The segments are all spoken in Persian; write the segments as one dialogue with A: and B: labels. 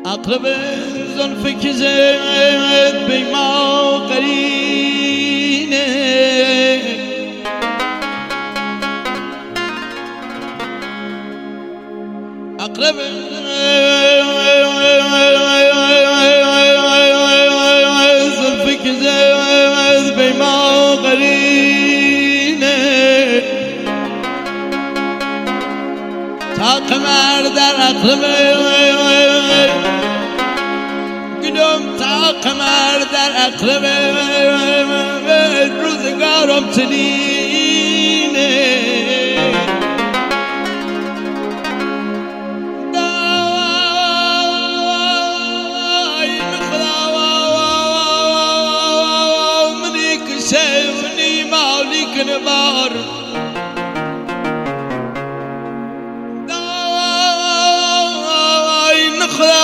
A: اقرب زلف که زد بی ما قرینه اقرب زلف که زد بی ما قرینه تا قمر در اقرب تا قمر در اقرب روزگارم تنینه دای نخلا منی کشه منی مالی کنبار دای نخلا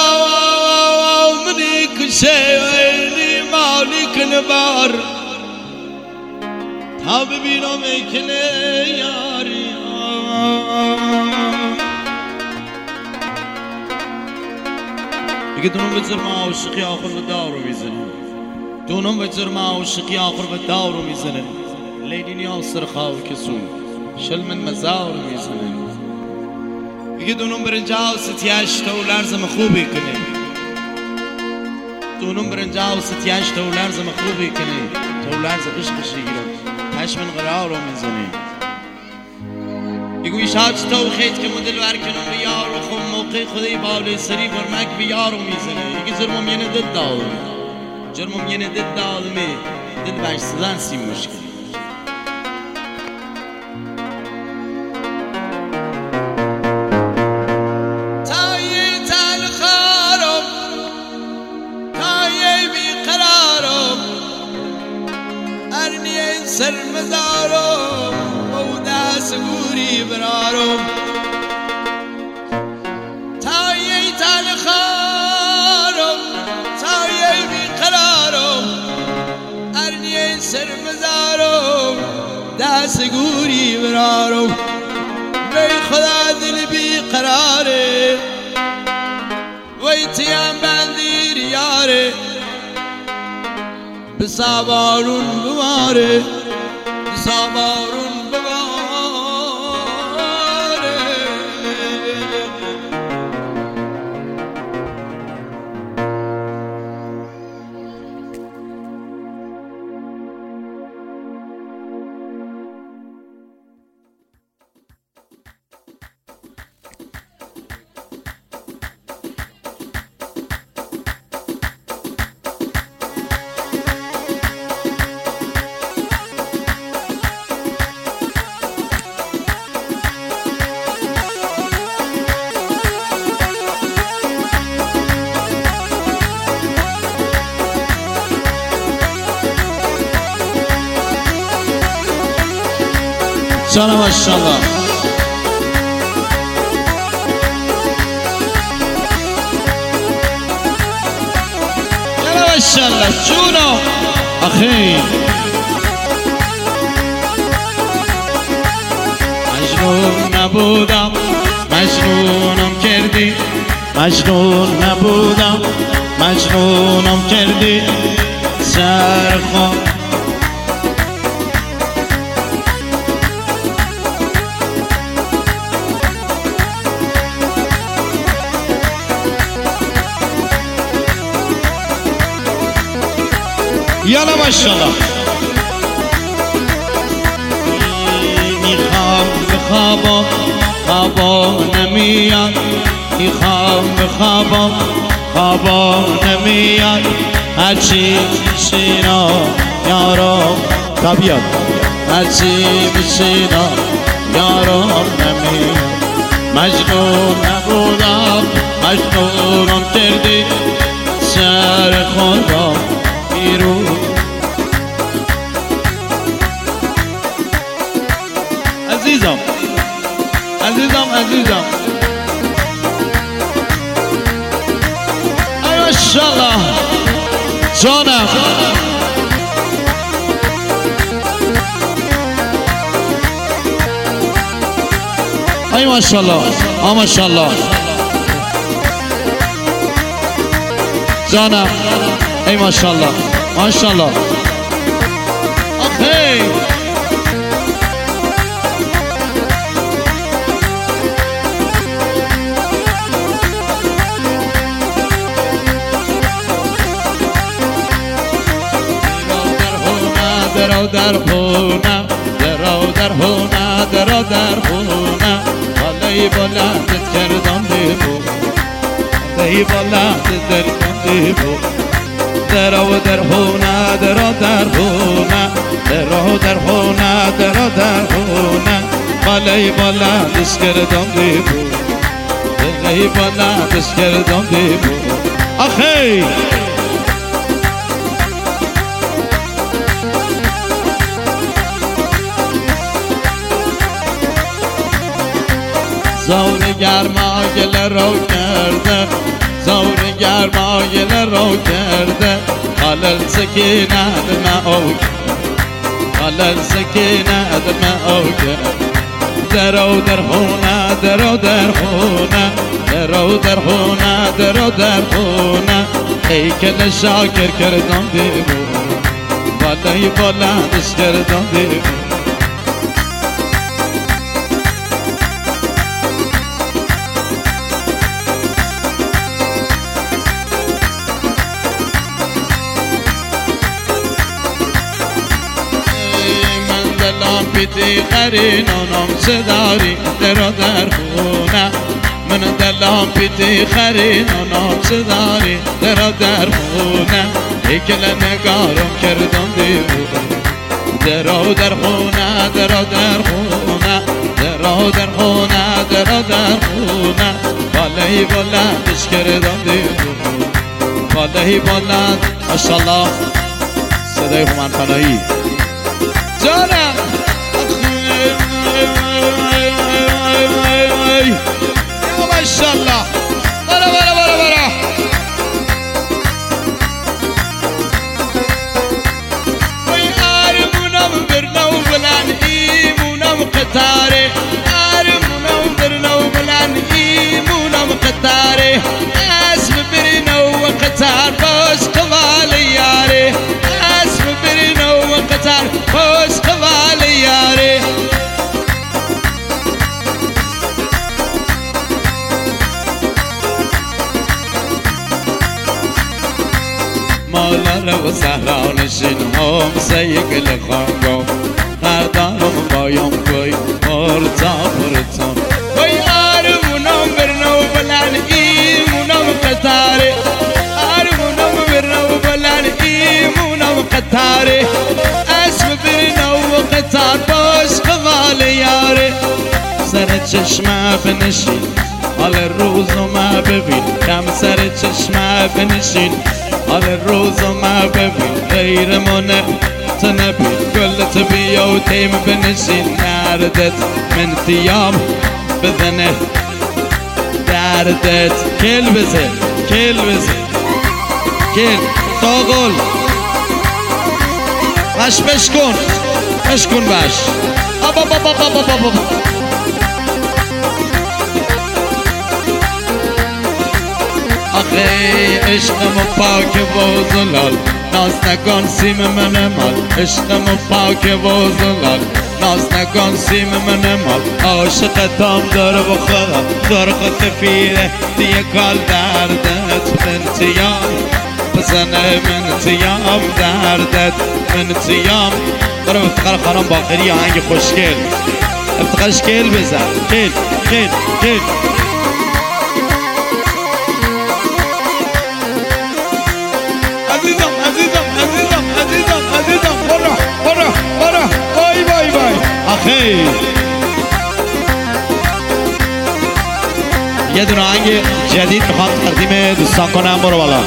A: شیوی مالک نبار تا ببینم کنه یاری دیگه دونم به جرم عاشقی آخر به دارو میزنن دونم به جرم عاشقی آخر به دارو میزنن لیلی نیاز سر خاکسون شل من مزار میزنن دیگه دونم برنجاو ستیاش تو لرزم خوبی کنه دونم برنجاو ستیاش تو لرزم خوبی کنی تو لرز عشق شیرم پشمن قرار رو میزنی یگوی شاید تو خیت که مدل ورکنم بیار و خون موقع خودی بالی سری برمک بیار رو میزنی یکی جرمم ینه دل دادمی جرمم ینه دل دادمی دل بش سدن سی مشکل سر مزارم و دست گوری برارم تایی تلخارم تایی بیقرارم ارنی سر مزارم دست گوری برارم بی خدا دل بیقراره وی تیم بندیر یاره بسابارون بواره بسابارون بواره جانم ماشاءالله جانم ماشاءالله جونم آخی مجنون نبودم مجنونم کردی مجنون نبودم مجنونم کردی سرخم یالا ماشاءالله میخوام به خوابا خوابا نمیاد میخوام به خوابا خوابا نمیاد هرچی بشینا یارم تا بیاد هرچی بشینا یارم نمیاد مجنون نبودم مجنونم کردی سر خدا عزیزم عزیزم عزیزم ای ماشاءالله جانم ای ماشاءالله ماشاءالله جانم ای ماشاءالله ماشاءالله آخی درو در خونه درو در خونه حالی بلندت کردم دیبو حالی بلندت کردم دیبو درو در خونه درو در خونه حالی بلندش کردم دیبو حالی بلندش کردم دیبو آخی زور گرما گل رو کرده زور گرما گل رو کرده خلل سکینه دم او خلل سکینه دم او درو در خونه درو در خونه ای کل شاکر کردم دیبو بالای بلندش کردم دیبو پیتی خرین آنام صداری درو در خونه من دلام پیتی خرین آنام صداری درو در خونه ایکل نگارم کردم دیبو درو در خونه بالای بلندش کردم دیبو بالای بلند ماشاءالله صدای هومن پناهی جانم ماشاءالله برا وی آرمونم برنو بلن ایمونم قطاره آرمونم برنو بلن ایمونم قطاره اسم برنو قطار باش قوال یاره اسم برنو قطار باش قوال یاره مالر و سهرانشین هم سیگل خانگو ندارم بایم کوی مرتا وی آرمونم برنو بلن ایمونم قطاره آرمونم برنو بلن ایمونم قطاره اسم برنو قطار باش قوال یاره سر چشمه بنشین حال روز ما ببین کم سر چشمه بنشین حال روز ما ببین غیر منه تنبین گلت بیا و تیم بنشین دردت من تیام بزنه دردت کل بزن کل تاغل بشکن باش آخی عشقم پاک و زلال ناز نکن سیم من مال عشقم پاک و زلال ناز نکن سیم من مال عاشقتم دار بخورم دار خود فیره دیگه کال دردت من تیام بزنه من تیام دردت من تیام برم افتخار خانم باقری آهنگ خوشگل افتخارش کل بزن کل عزیزم برا بای آخی یه دونه آهنگ جدید میخوام تقدیم دوستان کنم برو بالا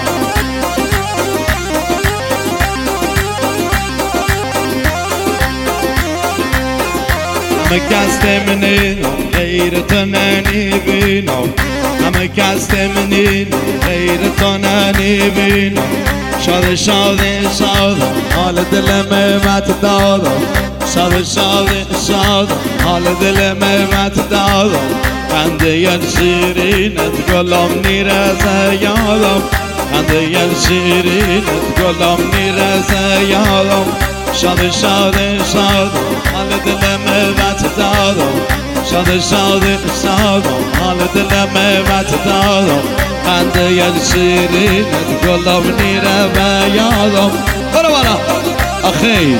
A: همه کس منین غیرت ننیبینم همه کس منین غیرت ننیبینم شاد حال دل مت دادم شاد حال دل مت دادم خنده شیرینت گلم نیرزه یادم خنده شیرینت گلم میرزه یادم شاد شاد شاد حال دلم وقت دادم شاد شاد شاد حال دلم وقت دادم خنده شیرینت گلم میرزه یادم برو بالا آخی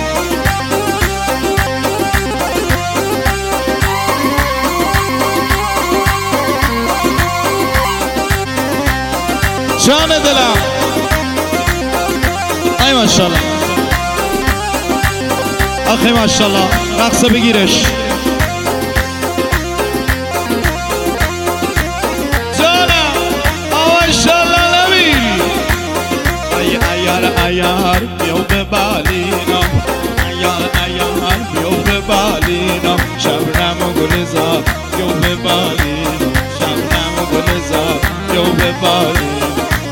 A: جان دلم ای ماشاءالله آخی ماشاءالله رقصه بگیرش جانم ماشاءالله نبیل ایار بیو به بالینم ایار بیو به بالینم شبنم و گلزار بیو به بالینم شبنم و گلزار بیو به بالینم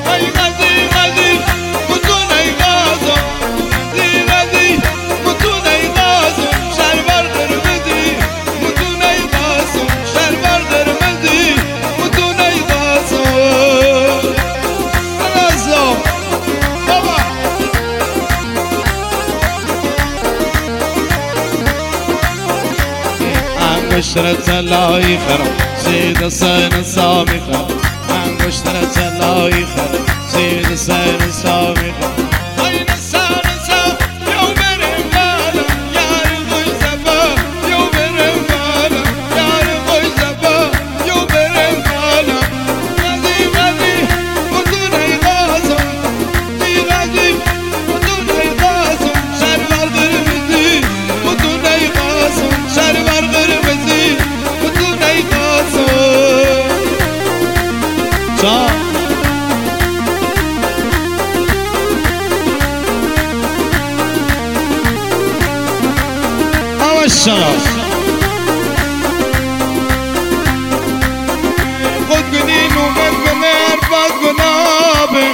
A: انگشترت لای خرم زید سن سامی خرم انگشترت لای خرم زید سن سامی خرم ای نسا نسا یو برم بالم یار خوش زبا یو برم بالم یار خوش زبا یو برم بالم غزی غزی مدونی غازم دی غزی مدونی غازم شرور قرمزی مدونی غازم شرور قرمزی مدونی غازم جا ماشاءالله خود کنین اومد کنه عرفات گنابه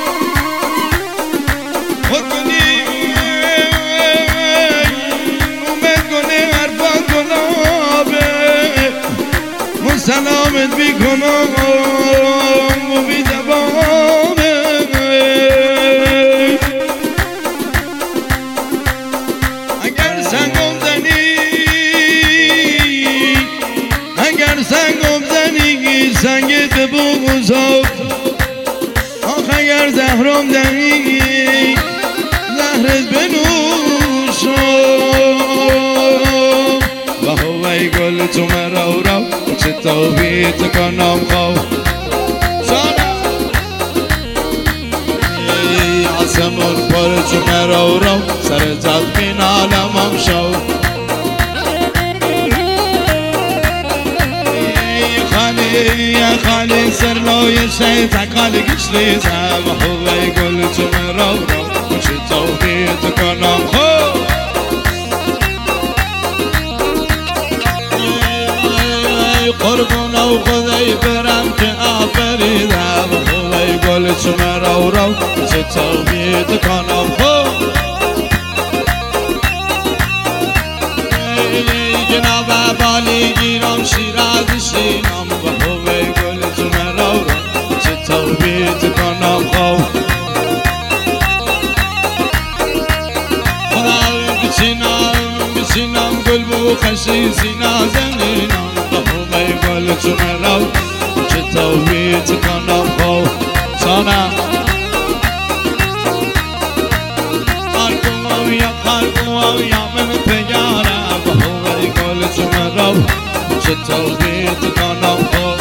A: خود کنین اومد کنه عرفات گنابه مسلامت بی کنم و بی زبانه اگر سنگم سنگت بگذار آخ اگر زهرم دهی زهرت بنوشم و هوای گل تو مرا رو چه توبیت کنم خواه آسمون پر تو مرا رو سر تدبین عالمم شو یا خالی سر لای شیطان خالی گشتی زم هوای گل تو مرا رو چه توبیت کنم خو قربون و خدای برم که آفریدم هوای گل تو مرا رو چه توبیت کنم خو جناب بالی گیرم شیراز شینم و هوای گل تو مرا رو چه توبیت کنم خو بچینم گل بو خشی سینا زمینم و هوای گل تو مرا رو چه توبیت کنم خو سانا خارقو یا من پیاره و هوای گل تو مرا رو چه توبیت کنم خو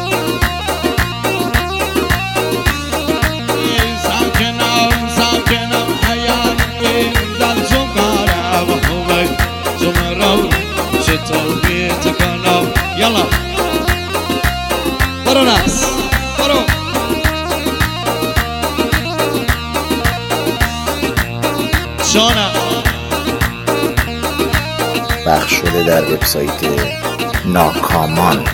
A: ساکنم حیاتی دل زنگاره و هوای تو مرا رو چه توبیت کنم یلا برو نفس برو شانه
B: پخش شده در وبسایت ناکامان.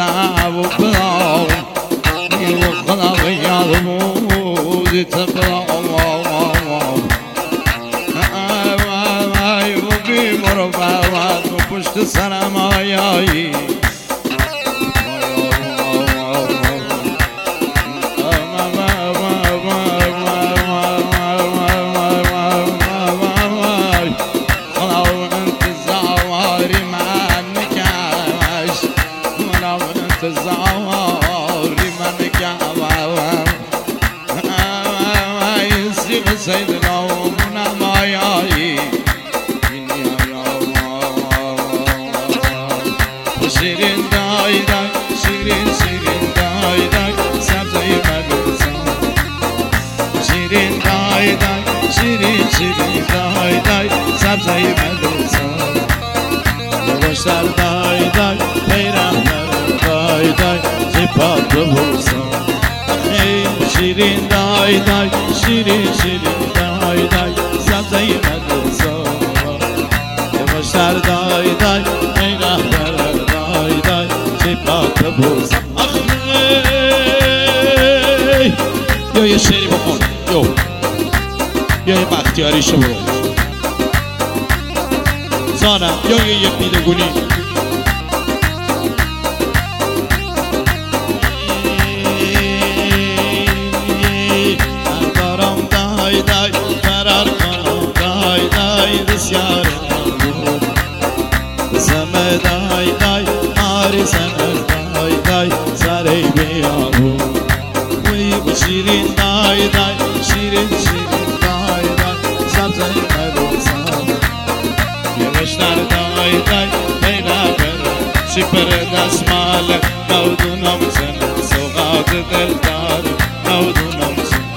A: ياد بود سرم آیایی الزواري من كعبة يسيب سيدنا ومنا ماياي شيرين داي داي شيرين شيرين داي داي سبزي مدرسة شيرين داي داي شيرين شيرين داي داي سبزي مدرسة يوشتر داي داي پیرم دای دای زیبات ببوسم شیرین دای دای شیرین شیرین دای دای سبزه مدرسم یواشتر دای دای ای رهبر دای دای زیبات ببوسم یا یه شعری بخون یا یه بختیاریشو برو زانم یا یه بیدگونی بسیار سمه دای دای آری سمه دای دای سری بیامو وی بشیرین دای دای شیرین شیرین دای دای سبزه مدرسم یوشتر دای دای پیدا بره شپر دستمال نودونم سنه سوغات دلدار نودونم سنه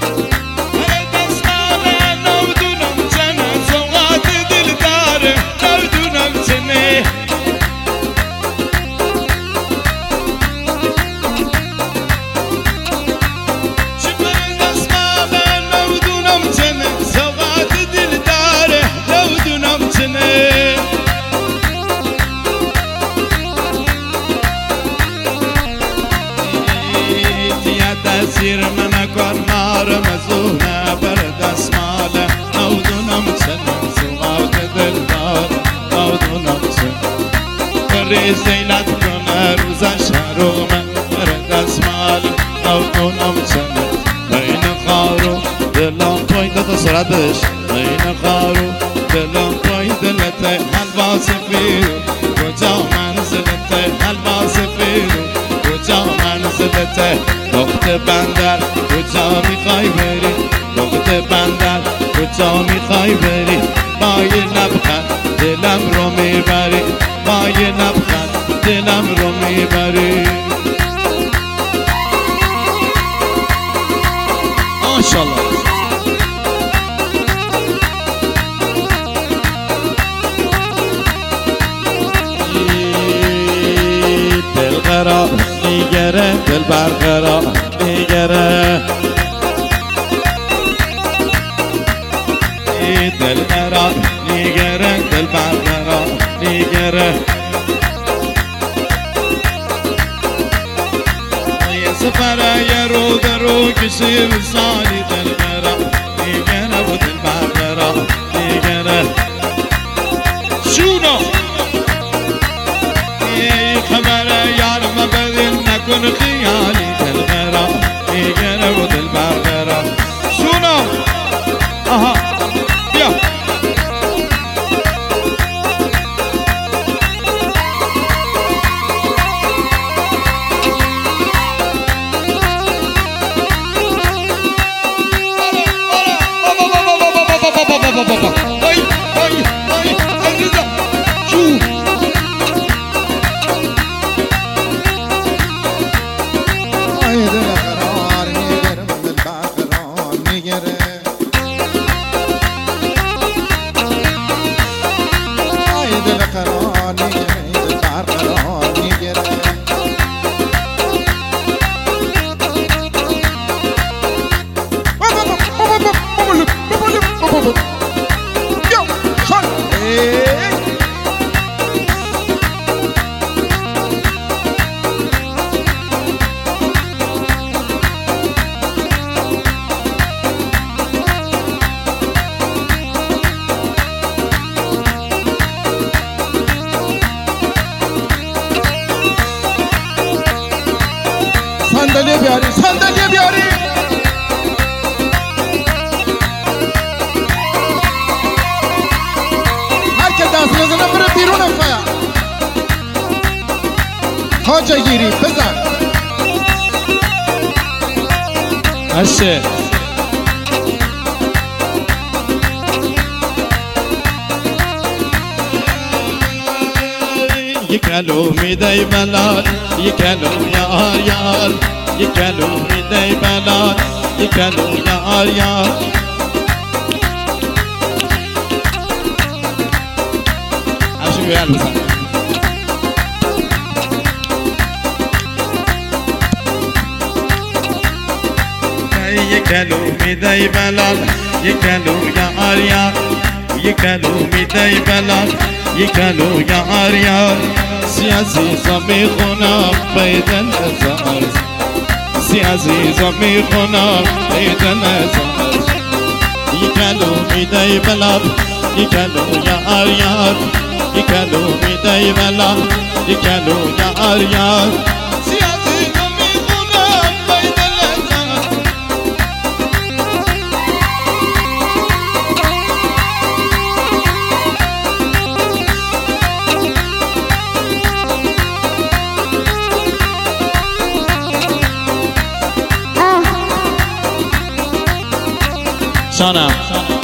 A: تأثیر من کن مار مزونه بر دستماله نودونم چنم سوغات دلدار نودونم چنم بری زینت کنه روزا شرومه بر دستماله نودونم چنم بین خارو دلم پایده تا سرعت بدش بین خارو دلم پایده لطه حلوا سفیرو کجا منزلته حلوا سفیرو کجا منزلته وقت بندر کجا میخوای بری وقت بندر کجا میخوای بری با یه لبخند دلم رو میبری با یه لبخند دلم رو میبری ماشاءالله دل قرار میگره دل برقرار میگره دل قرار میگره دل برقرار میگره یه سفره یه رو درو کشی بسالی دل قرار میگره و دل برقرار میگره شونو خبره یار مبدل نکن خیالی دل غرا میگره و دل برقرا سونو آها بیا
C: بیاری، صندلی بیاری. هر که دست بزنه بره بیرون افایا. حاجه گیری بزن.
A: هشه يكلوا ميدي بلاد يكلوا يار يار يكلوا ميدي بلاد يكلوا يار يار عشو يالبسا يكلوا ميدي بلاد يكلوا يار يار يكلوا ميدي بلاد يكلوا يار يار سياسي صبيخنا بيت الأزهر سياسي صبيخنا بيت الأزهر يكلوا ميدي بلاد يكلوا يار يار يكلوا ميدي بلاد يكلوا يار يار سياسي صبيخنا بيت الأزهر شانم